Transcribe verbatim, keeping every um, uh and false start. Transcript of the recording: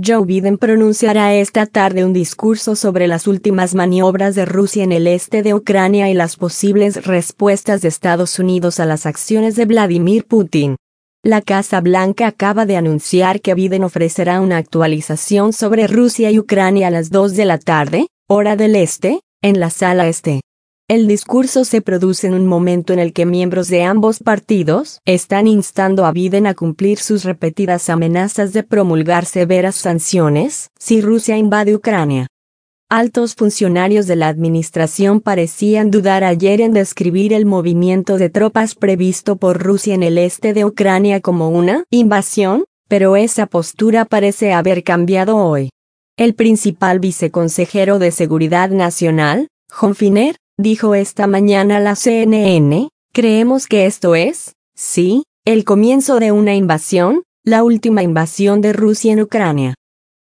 Joe Biden pronunciará esta tarde un discurso sobre las últimas maniobras de Rusia en el este de Ucrania y las posibles respuestas de Estados Unidos a las acciones de Vladimir Putin. La Casa Blanca acaba de anunciar que Biden ofrecerá una actualización sobre Rusia y Ucrania a las dos de la tarde, hora del este, en la Sala Este. El discurso se produce en un momento en el que miembros de ambos partidos están instando a Biden a cumplir sus repetidas amenazas de promulgar severas sanciones si Rusia invade Ucrania. Altos funcionarios de la administración parecían dudar ayer en describir el movimiento de tropas previsto por Rusia en el este de Ucrania como una invasión, pero esa postura parece haber cambiado hoy. El principal viceconsejero de Seguridad Nacional, John Finner, dijo esta mañana a la C N N, creemos que esto es, sí, el comienzo de una invasión, la última invasión de Rusia en Ucrania.